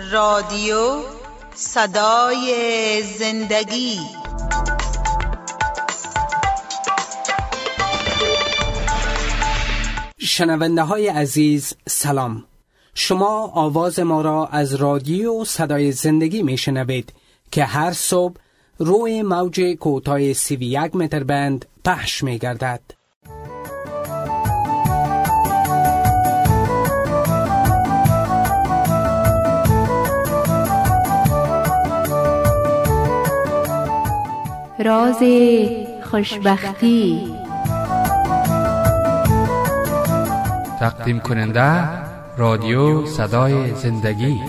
رادیو صدای زندگی. شنونده های عزیز سلام. شما آواز ما را از رادیو صدای زندگی می شنوید که هر صبح روی موج کوتاه 31 متر بند پخش می گردد. راز خوشبختی. تقدیم کننده رادیو صدای زندگی.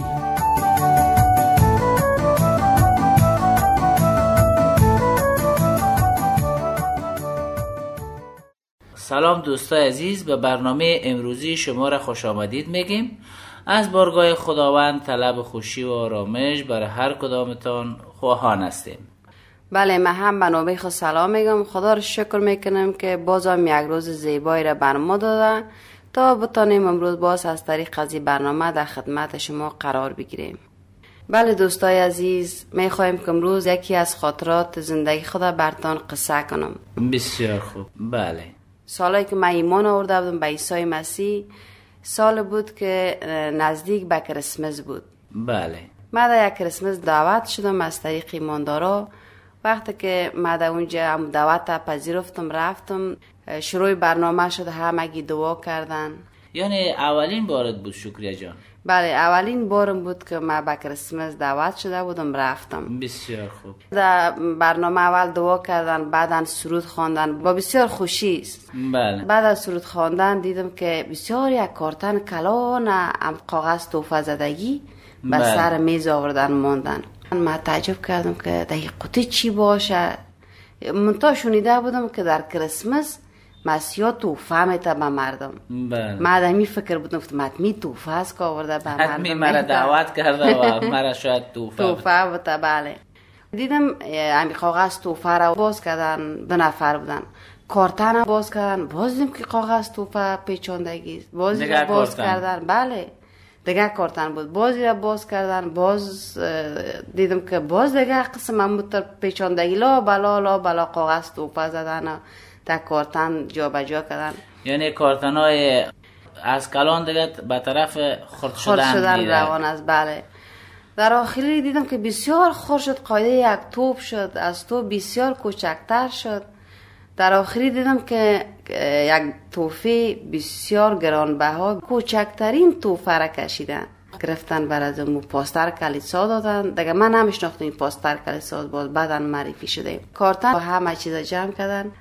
سلام دوستای عزیز، به برنامه امروزی شما را خوش آمدید میگیم. از بارگاه خداوند طلب خوشی و آرامش برای هر کدامتان خواهان هستیم. بله، من هم به نوبه خود سلام میگم. خدا رو شکر میکنم که بازم یک روز زیبایی را بر ما داده تا بتانیم امروز باز از طریق از این برنامه در خدمت شما قرار بگیریم. بله دوستای عزیز، میخوایم که امروز یکی از خاطرات زندگی خود براتون قصه کنم. بسیار خوب. بله، سالی که من ایمان آورده بودم به عیسی مسیح، سال بود که نزدیک به کریسمس بود. بله، من در یک کریسمس دعوت شدم از طریق ایماندارا. وقتی که من در اونجا دعوت پذیرفتم، رفتم، شروع برنامه شد، همگی دعا کردن. یعنی اولین بارت بود شکریه جان؟ بله، اولین بارم بود که من به کریسمس دعوت شده بودم، رفتم. بسیار خوب. در برنامه اول دعا کردن، بعدن سرود خواندن با بسیار خوشی. بله. بعد از سرود خواندن دیدم که بسیار یک کارتن کلان کاغذ توفه زدگی به سر میز آوردن ماندن. من تعجب کردم که در این قطعه چی باشه. منتها شنیده بودم که در کریسمس مسیحا توفه میده به مردم. بله. من در می فکر بودم حتمی توفه است که آورده به مردم، حتمی مرا دعوت کرده و مرا شاید توفه بوده. بله، دیدم امی کاغذ توفه را باز کردن، 2 نفر بودن. کارتن باز کردن، باز دیدم که کاغذ توفه پیچاندگی، باز باز کردن. بله، دیگه کارتن بود، بازی را باز کردن، باز دیدم که باز دیگه قسم همون پیچاندگی لا بلا کاغذ توفه زدن، در کارتن جا بجا کردن. یعنی کارتن های از کلان دیگه به طرف خرد شدن روان است. بله، در آخری دیدم که بسیار خرد شد، قاعده یک توپ شد، از تو بسیار کوچکتر شد. در آخری دیدم که یک توفه بسیار گرانبها، کوچکترین توفه را کشیدن، گرفتن بر از اون پاستر کلیسا دادن. دیگه من نمیشناختم این پاستر کلیسا، باز بعدن معرفی شده. کارتن همه چیز جمع کردن،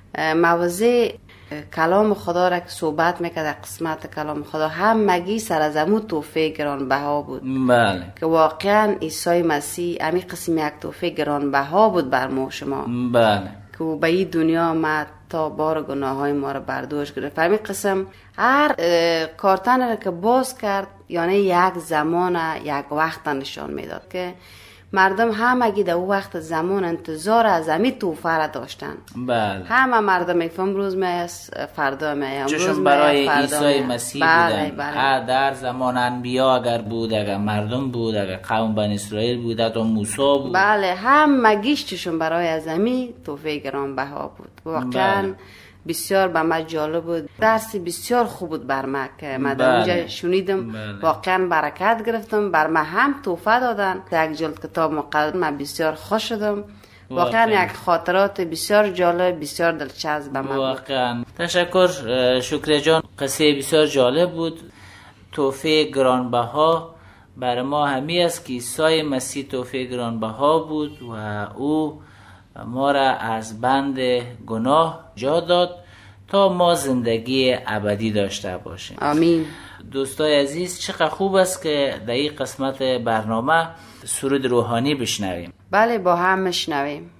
موضوع کلام خدا را که صحبت میکرد، قسمت کلام خدا همگی سر از امو توفه گرانبها بود. بله، که واقعا عیسی مسیح امی قسم یک توفه گرانبها بود بر ما شما. بله، که به این دنیا آمد تا بار گناه های ما را برداشت گرفت. همین قسم هر کارتن را که باز کرد، یعنی یک زمان، یک وقت نشان میداد که مردم همگی در اون وقت زمان انتظار از امی توفه را داشتن. بله، همه مردم روز می فردا می، چشم برای عیسی مسیح بودن. بله. در زمان انبیا اگر بود، اگر مردم بود، اگر قوم بنی اسرائیل بود، حتی موسی بود. بله، همگیش چشم برای از امی توفه گرانبها بود. واقعا بله. بسیار به من جالب بود، درسی بسیار خوب بود بر من که من در اونجا شنیدم. بله. واقعا برکت گرفتم، بر من هم توفه دادن یک جلد کتاب مقدس. من بسیار خوش شدم. واقعا یک خاطرات بسیار جالب، بسیار دلچسب به من. واقعا تشکر شکریه جان، قصه بسیار جالب بود. توفه گرانبها بر ما همی است که عیسی مسیح توفه گرانبها بود و او ما را از بند گناه جا داد تا ما زندگی ابدی داشته باشیم. آمین. دوستای عزیز، چقدر خوب است که در این قسمت برنامه سرود روحانی بشنویم. بله، با هم بشنویم.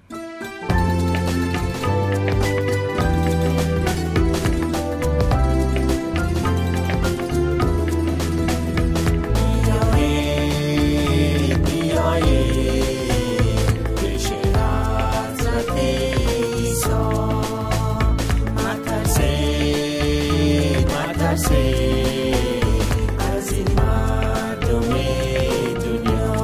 از این مردم دنیا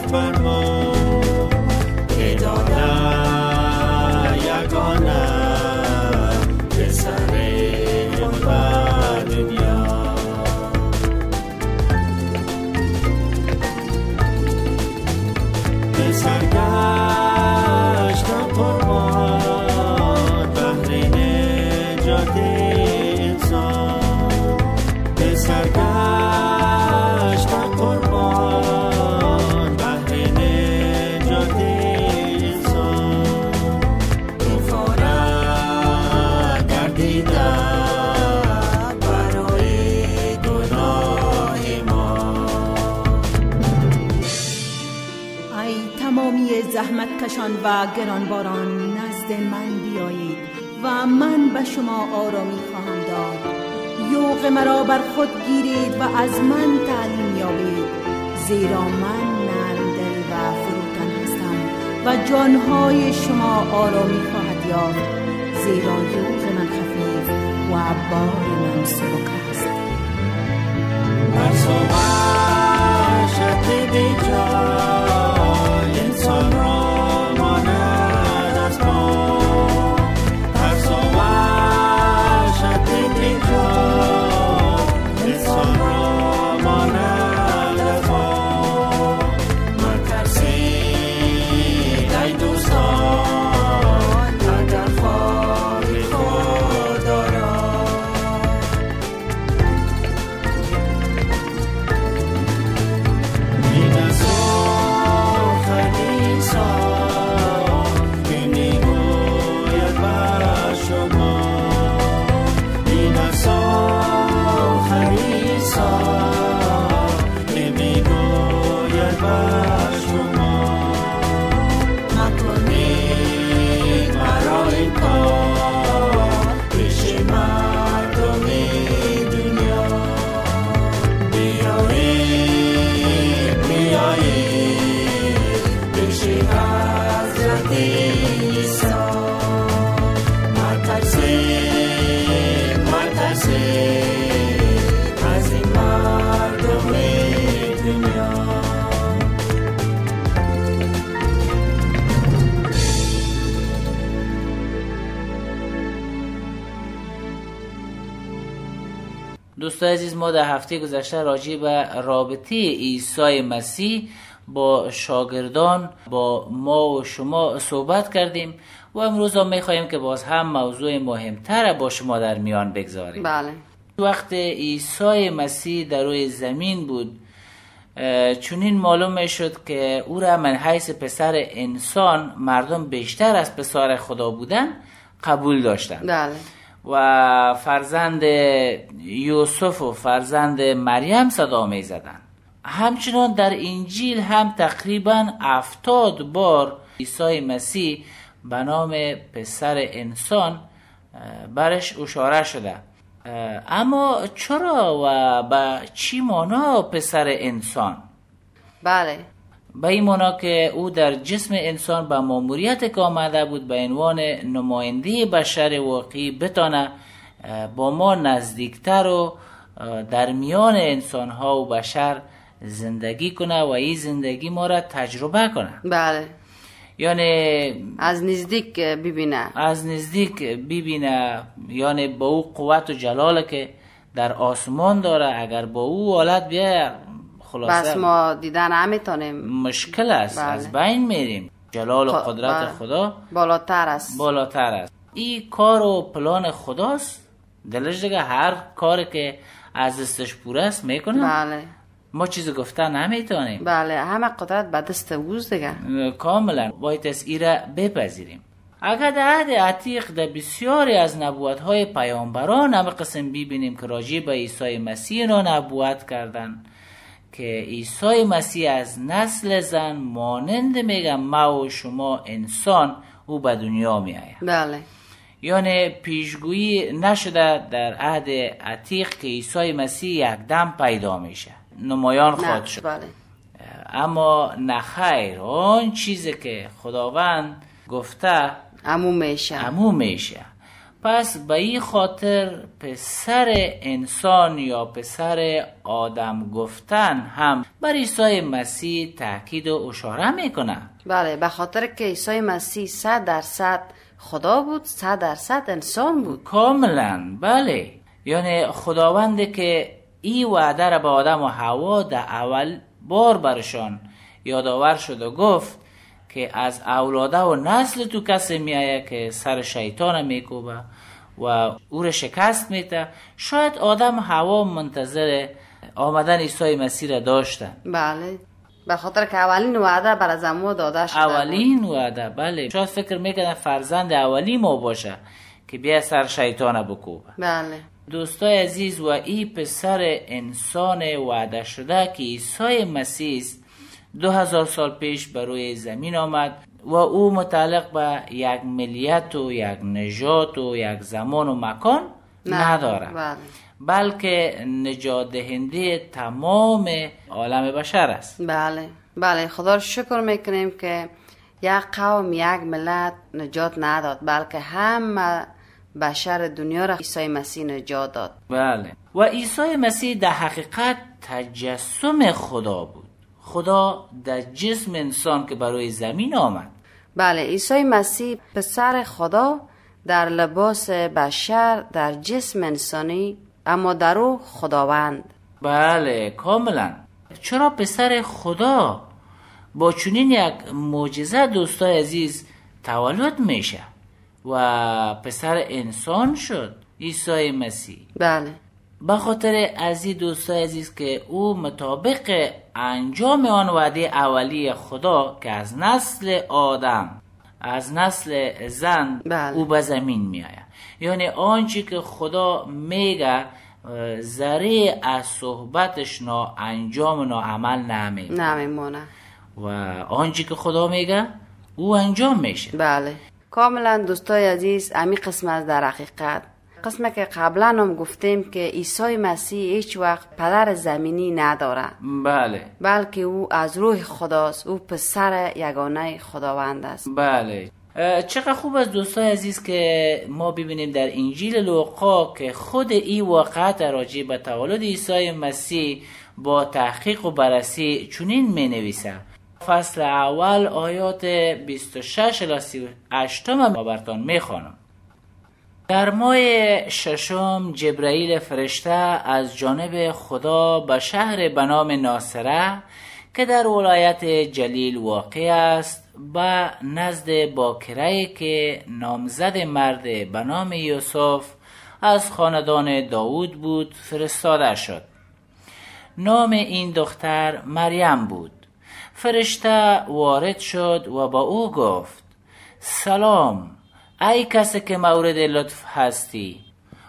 فرما که داده یگانه پسر خود به دنیا. پسر گشتم قربان بهر نجات انسان. پسر گشتم قربان بهر نجات انسان. کفاره گردیدم برای گناه ما. ای تمامی زحمت کشان و گرانباران نزد من بیایید و من به شما آرامی خواهم داد. یوغ مرا بر خود گیرید و از من تعلیم یابید، زیرا من نرم دل و فروتن هستم و جانهای شما آرامی خواهد یافت، زیرا یوغ من خفیف و بار من سبک است. شد بیجا انسان را ماند از ما. شد بیجا انسان را ماند از ما. مترسید ای دوستان اگر خواهی خدا را. این از آخر عیسی که میگوید بر شما. این از آخر عیسی که میگوید بر شما. مکنید مرا این کار پیش مردم دنیا. بیایید پیش حضرت عیسی. مترسید از این مردم دنیا. دوستان عزیز، ما در هفته گذشته راجع به رابطه عیسی مسیح با شاگردان با ما و شما صحبت کردیم و امروز هم میخواییم که باز هم موضوع مهمتر با شما در میان بگذاریم. بله. وقت عیسی مسیح در روی زمین بود، چنین معلوم شد که او را من حیث پسر انسان مردم بیشتر از پسر خدا بودن قبول داشتند. بله. و فرزند یوسف و فرزند مریم صدا می زدن. همچنان در انجیل هم تقریبا 70 بار عیسی مسیح به نام پسر انسان برش اشاره شده. اما چرا و به چی معنا پسر انسان؟ بله. به این معنا که او در جسم انسان به ماموریت که آمده بود به عنوان نماینده بشر واقعی بتانه با ما نزدیکتر و در میان انسانها و بشر زندگی کنه و این زندگی ما را تجربه کنه. بله. یعنی از نزدیک ببینه، یعنی با او قوت و جلال که در آسمان داره اگر با او حالت بیاید خلاصه بس ما دیدن نمیتونیم، مشکل است. بله. از بین میریم. جلال و قدرت خدا بالاتر است. این کار و پلان خداست. دلش دیگه هر کاری که از دستش پوره است میکنه. بله. ما چیز گفتن نمیتونیم. بله، همه قدرت به دست اوست دیگه. کاملا باید از ایره بپذیریم. اگر در عهد عتیق در بسیاری از نبوت‌های پیامبران هم قسم ببینیم که راجع به عیسی مسیح را نبوت کردن که عیسی مسیح از نسل زن مانند میگم ما و شما انسان او به دنیا می آید. بله. یعنی پیشگویی نشده در عهد عتیق که عیسی مسیح یک دم پیدا میشه، نمایان خواهد شد. بله. اما نخیر، آن چیزی که خداوند گفته عموم میشه. پس به این خاطر پسر انسان یا پسر آدم گفتن هم بر عیسی مسیح تاکید و اشاره میکنه. بله، به خاطر که عیسی مسیح 100% خدا بود، 100% انسان بود. کاملا بله. یعنی خداوند که این وعده را به آدم و حوا در اول بار برشان یادآور شد و گفت که از اولاده و نسل تو کسی میایه که سر شیطان میکوبه و او را شکست میده. شاید آدم و حوا منتظر آمدن عیسی مسیح را داشتن. بله، به خاطر که اولین وعده بر از ما داده شده. اولین وعده، بله. شاید فکر میکنه فرزند اولی ما باشه که بیا سر شیطان بکوبه. بله دوستای عزیز، و این پسر انسان وعده شده که عیسی مسیح 2000 سال پیش بر روی زمین آمد و او متعلق به یک ملیت و یک نژاد و یک زمان و مکان نداره. بله. بلکه نجات دهنده تمام عالم بشر است. بله بله، خدا رو شکر میکنیم که یک قوم، یک ملت نجات نداد، بلکه همه بشر دنیا را عیسی مسیح نجات داد. بله. و عیسی مسیح در حقیقت تجسم خدا بود. خدا در جسم انسان که برای زمین آمد. بله، عیسی مسیح پسر خدا در لباس بشر، در جسم انسانی، اما در روح خداوند. بله کاملا. چرا پسر خدا با چنین یک معجزه دوستای عزیز تولد میشه و پسر انسان شد عیسی مسیح؟ بله، به خاطر از این دوستای عزیز که او مطابق انجام آن وعده اولی خدا که از نسل آدم، از نسل زن، بله. او به زمین می آید. یعنی آنچه که خدا میگه ذره از صحبتش انجام عمل نمیمونه و آنچه که خدا میگه او انجام میشه. بله کاملا دوستای عزیز، امی قسم از در حقیقت قسمه که قبلا هم گفتیم که عیسی مسیح هیچ وقت پدر زمینی نداره. بله. بلکه او از روح خداست، او پسر یگانه خداوند است. بله. چقدر خوب است دوستای عزیز که ما ببینیم در انجیل لوقا که خود این واقعات راجع به تولد عیسی مسیح با تحقیق و بررسی چنین می نویسه. فصل اول آیات 26 الی 38 ما براتون می خوانم. در ماه 6 جبرائیل فرشته از جانب خدا به شهر به نام ناصره که در ولایت جلیل واقع است به نزد باکره که نامزد مرد به نام یوسف از خاندان داود بود فرستاده شد. نام این دختر مریم بود. فرشته وارد شد و با او گفت: سلام ای کسی که مورد لطف هستی،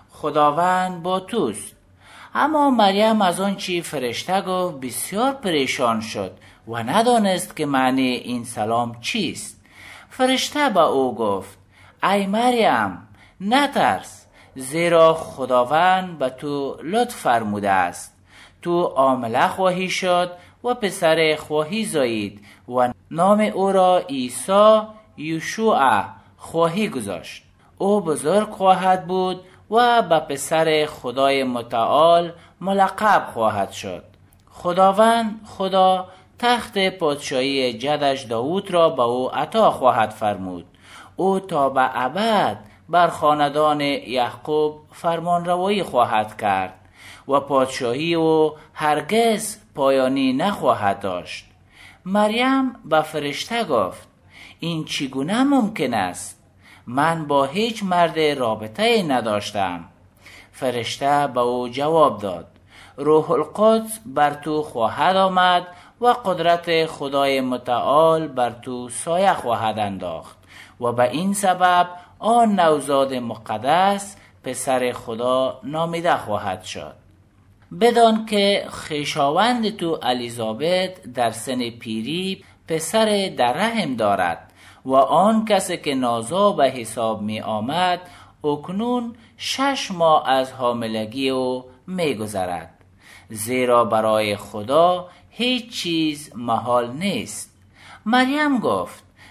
خداوند با توست. اما مریم از آن چی فرشته گفت بسیار پریشان شد و ندانست که معنی این سلام چیست. فرشته با او گفت: ای مریم نترس، زیرا خداوند به تو لطف فرموده است. تو حامله خواهی شد و پسر خواهی زایید و نام او را عیسی یشوع خواهی گذاشت. او بزرگ خواهد بود و به پسر خدای متعال ملقب خواهد شد. خداوند خدا تخت پادشاهی جدش داود را به او عطا خواهد فرمود. او تا به ابد بر خاندان یعقوب فرمان روایی خواهد کرد و پادشاهی او هرگز پایانی نخواهد داشت. مریم به فرشته گفت: این چگونه ممکن است؟ من با هیچ مرد رابطه نداشتم. فرشته به او جواب داد: روح القدس بر تو خواهد آمد و قدرت خدای متعال بر تو سایه خواهد انداخت و به این سبب آن نوزاد مقدس پسر خدا نامیده خواهد شد. بدان که خویشاوند تو الیزابت در سن پیری پسر در رحم دارد و آن کسی که نازا به حساب می آمد اکنون 6 ماه از حاملگی او می گذرد. زیرا برای خدا هیچ چیز محال نیست. مریم گفت: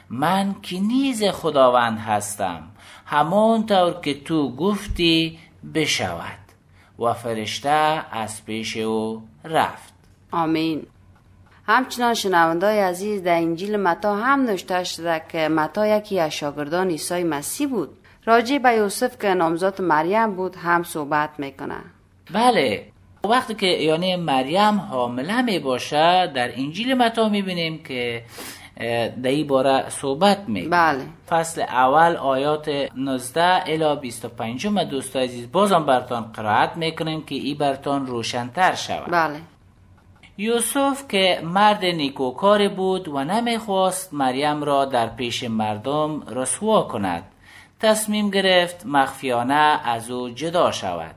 من که نیز خداوند هستم، همانطور که تو گفتی بشود. و فرشته از پیش او رفت. آمین. همچنان شنوندای عزیز، در انجیل متی هم نوشته شده که متی یکی از شاگردان عیسی مسیح بود. راجع به یوسف که نامزاد مریم بود هم صحبت میکنه. بله، وقتی که یعنی مریم حامله می باشه در انجیل متی میبینیم که در این باره صحبت میکنه. بله. فصل اول آیات 19 الی 25 دوستان عزیز بازم براتون قرائت میکنیم که این براتون روشن‌تر شود. بله. یوسف که مرد نیکوکار بود و نمیخواست مریم را در پیش مردم رسوا کند، تصمیم گرفت مخفیانه از او جدا شود.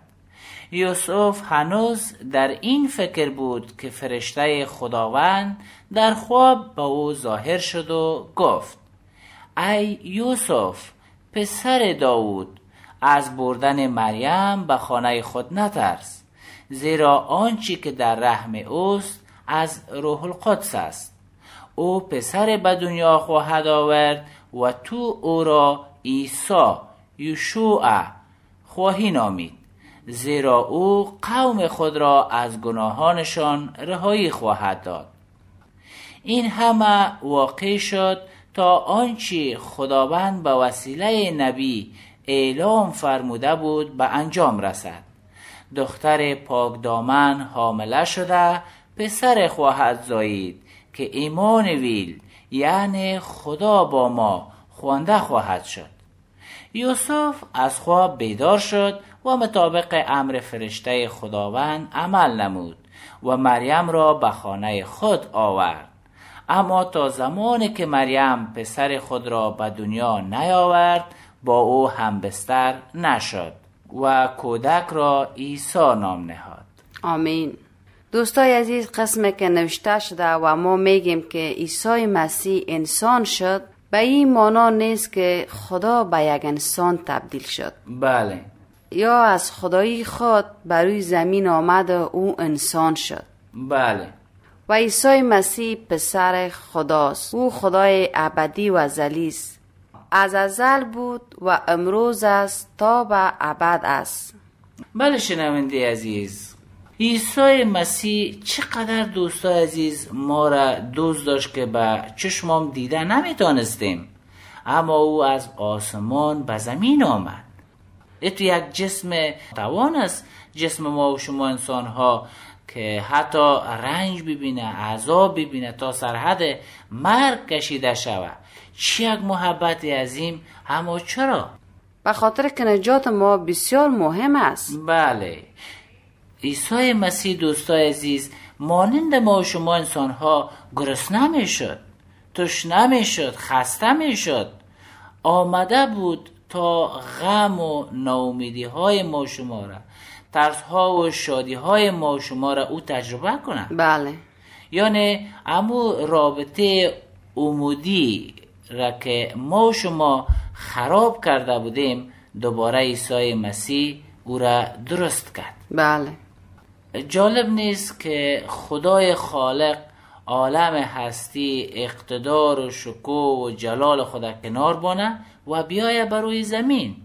یوسف هنوز در این فکر بود که فرشته خداوند در خواب به او ظاهر شد و گفت: ای یوسف پسر داوود، از بردن مریم به خانه خود نترس، زیرا آنچه که در رحم اوست از روح القدس است. او پسر به دنیا خواهد آورد و تو او را عیسی یشوع خواهی نامید، زیرا او قوم خود را از گناهانشان رهایی خواهد داد. این همه واقع شد تا آنچه خداوند به وسیله نبی اعلام فرموده بود به انجام رسد. دختر پاکدامن حامله شده پسر خواهد زایید که ایمانویل یعنی خدا با ما خوانده خواهد شد. یوسف از خواب بیدار شد و مطابق امر فرشته خداوند عمل نمود و مریم را به خانه خود آورد. اما تا زمانی که مریم پسر خود را به دنیا نیاورد با او همبستر نشد و کودک را عیسی نام نهاد. آمین. دوستای عزیز، قسمی که نوشته شده و ما میگیم که عیسی مسیح انسان شد، به این معنا نیست که خدا به یک انسان تبدیل شد. بله. یا از خدایی خود بر روی زمین آمد و او انسان شد. بله. و عیسی مسیح پسر خداست. او خدای ابدی و ازلی است. از ازل بود و امروز است تا به ابد است. بله شنونده عزیز، عیسی مسیح چقدر دوستای عزیز ما را دوست داشت که به چشمام دیده نمیتونستیم، اما او از آسمان به زمین آمد. تو یک جسم توان است جسم ما و شما انسان ها که حتی رنج ببینه، عذاب ببینه، تا سرحد مرگ کشیده شود. چه یک محبت عظیم، اما چرا؟ به خاطر که نجات ما بسیار مهم است. بله. عیسی مسیح دوستای عزیز مانند ما و شما انسان ها گرسنه می شد، تشنه می شد، خسته می شد. آمده بود تا غم و ناامیدی های ما و شما را، ترس ها و شادی های ما و شما را او تجربه کنه. بله. یعنی امو رابطه عمودی را که ما و شما خراب کرده بودیم، دوباره عیسی مسیح او را درست کرد. بله. جالب نیست که خدای خالق عالم هستی اقتدار و شکوه و جلال خدا کنار بانه و بیایه بروی زمین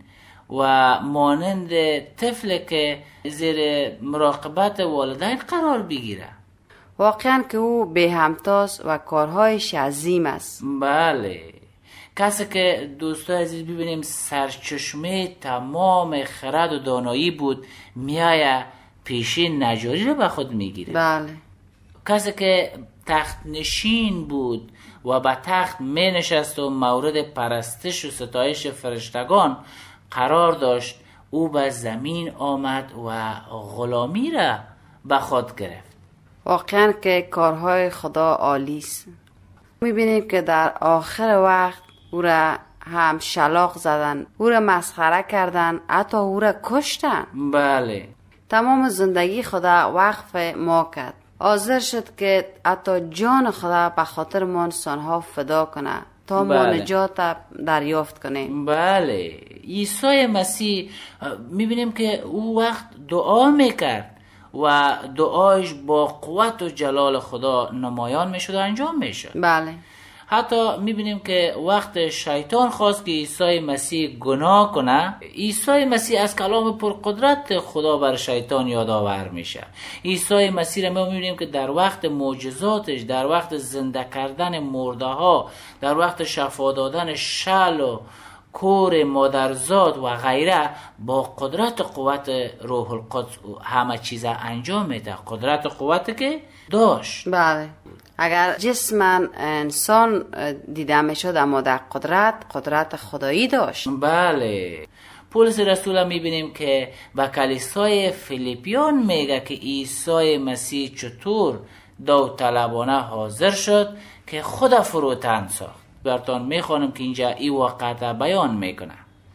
و مانند طفل که زیر مراقبت والدین قرار بگیره. واقعا که او به همتاست و کارهایش عظیم است. بله. کسی که دوستای عزیز ببینیم سرچشمه تمام خرد و دانایی بود، میایه پیشی نجاری رو به خود میگیره. بله. کسی که تخت نشین بود و به تخت می نشست و مورد پرستش و ستایش فرشتگان قرار داشت، او به زمین آمد و غلامی را به خود گرفت. واقعا که کارهای خدا عالی است. میبینیم که در آخر وقت او را هم شلاق زدن، او را مسخره کردن، حتی او را کشتن. بله. تمام زندگی خدا وقف ما کرد. حاضر شد که حتی جان خدا به خاطر ما انسانها فدا کنه تا ما نجات دریافت کنیم. بله. عیسی مسیح میبینیم که او وقت دعا میکرد و دعایش با قوت و جلال خدا نمایان میشد و انجام میشد. بله. حتی میبینیم که وقت شیطان خواست که عیسی مسیح گناه کنه، عیسی مسیح از کلام پرقدرت خدا بر شیطان یادآور میشه. عیسی مسیح رو ما میبینیم که در وقت معجزاتش، در وقت زنده کردن مرده ها، در وقت شفا دادن شل و کور مادرزاد و غیره، با قدرت قوت روح القدس همه چیز انجام میده. قدرت قوت که داشت. بله، اگر جسم انسان دیده میشد اما در قدرت خدایی داشت. بله، پولس رسول میبینیم که به کلیسای فیلیپیان میگه که عیسی مسیح چطور داوطلبانه حاضر شد که خود فروتن ساخت. براتون میخوانم که اینجا این واقعیت بیان میکنه.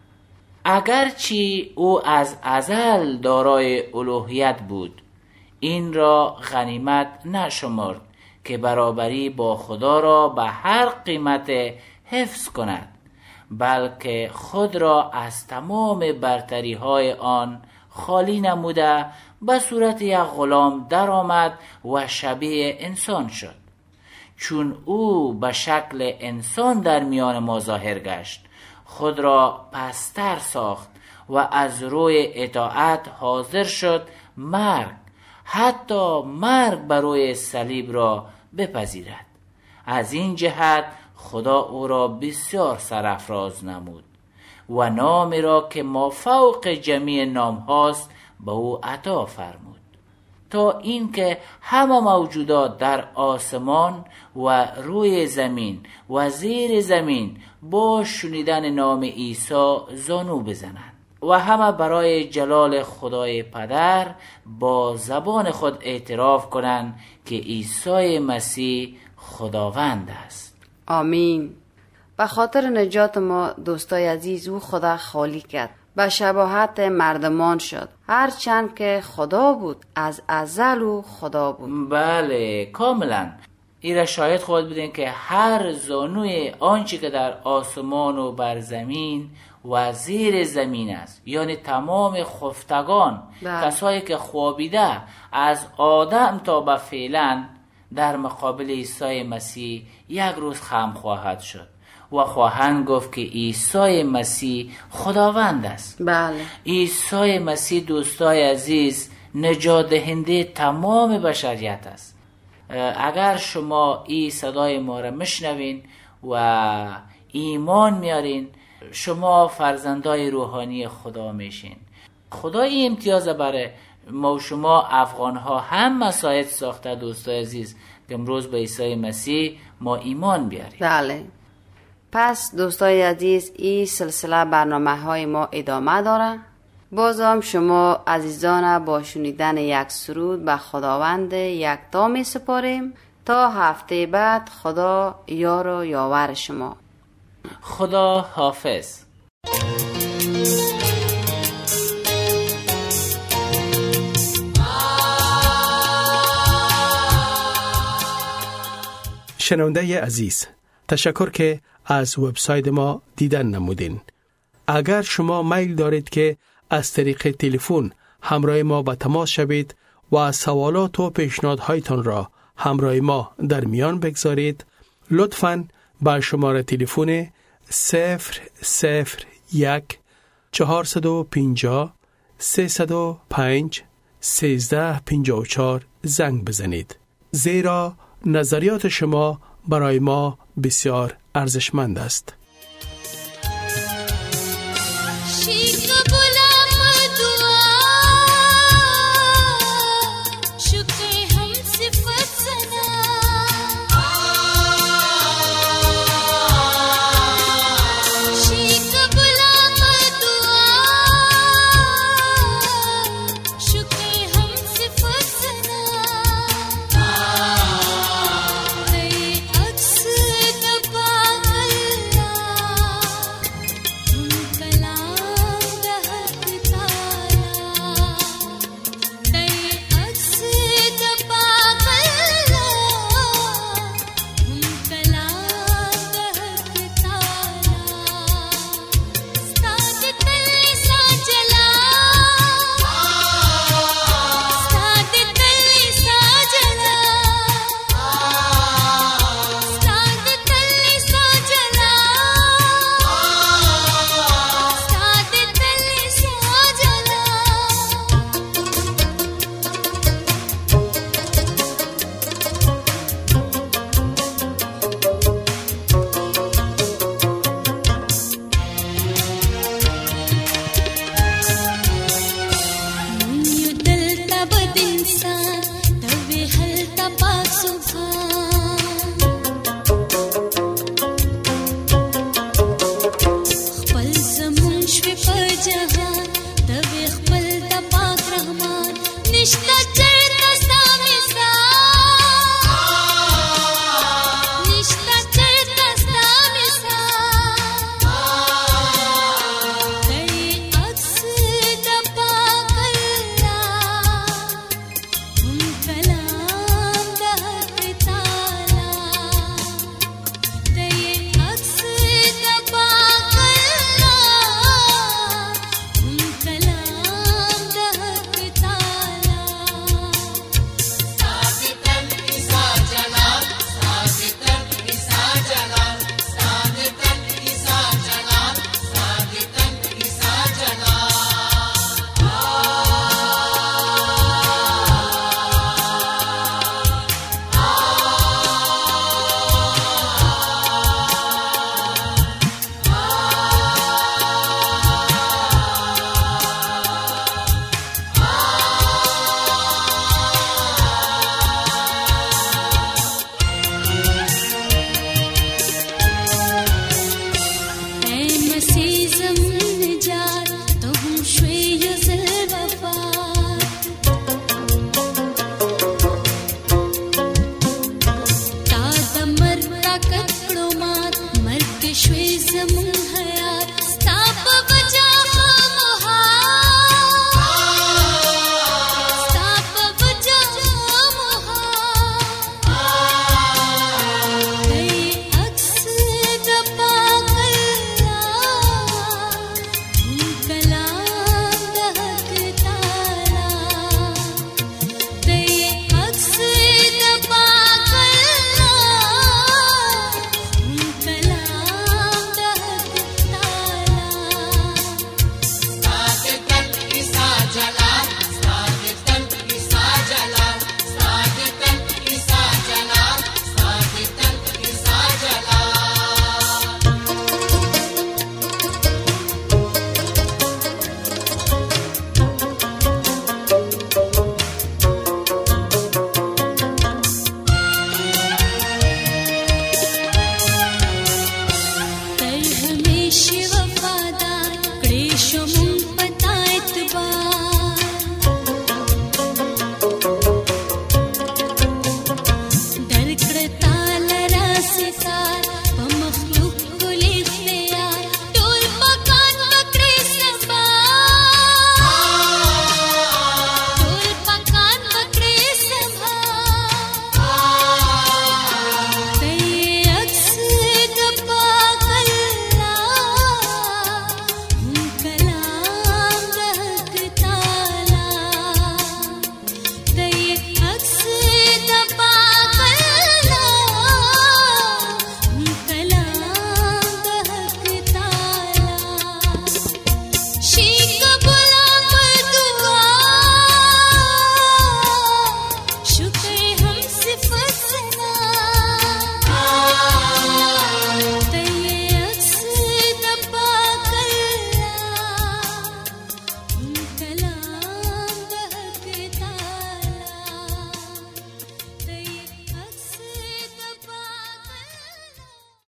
اگرچه او از ازل دارای الوهیت بود، این را غنیمت نشمرد که برابری با خدا را به هر قیمت حفظ کند، بلکه خود را از تمام برتری های آن خالی نموده به صورت یک غلام درآمد و شبیه انسان شد. چون او به شکل انسان در میان ما ظاهر گشت، خود را پستر ساخت و از روی اطاعت حاضر شد مرگ، حتی مرگ بر روی صلیب را بپذیرد. از این جهت خدا او را بسیار سرافراز نمود و نامی را که مافوق جمیع نام هاست به او عطا فرمود، تا اینکه همه موجودات در آسمان و روی زمین و زیر زمین با شنیدن نام عیسی زانو بزنند و همه برای جلال خدای پدر با زبان خود اعتراف کنند که عیسی مسیح خداوند است. آمین. به خاطر نجات ما دوستای عزیز او خدا خالی کرد، به شباهت مردمان شد، هرچند که خدا بود، از ازل او خدا بود. بله، کاملا. ایره شاید خود بدین که هر زانوی آنچه که در آسمان و بر زمین و زیر زمین است، یعنی تمام خفتگان، کسایی که خوابیده از آدم تا به فعلا، در مقابل عیسی مسیح یک روز خم خواهد شد و خواهند گفت که عیسی مسیح خداوند است. بله. عیسی مسیح دوستای عزیز نجات دهنده تمام بشریت است. اگر شما این صدای ما را میشنوین و ایمان میارین، شما فرزندای روحانی خدا میشین. خدا این امتیاز برای ما و شما افغان ها هم مساعد ساخته دوستای عزیز که امروز به عیسی مسیح ما ایمان بیاریم. بله. پس دوستای عزیز این سلسله برنامه های ما ادامه داره. باز هم شما عزیزان با شنیدن یک سرود به خداوند یکتا می سپاریم تا هفته بعد. خدا یار و یاور شما. خدا حافظ. شنونده عزیز، تشکر که از وبسایت ما دیدن نمودین. اگر شما میل دارید که از طریق تلفن همراه ما به تماس شوید و سوالات و پیشنهادهایتان را همراه ما در میان بگذارید، لطفاً با شماره تلفن 001 450 305 1354 زنگ بزنید، زیرا نظریات شما برای ما بسیار ارزشمند است. شوی زمون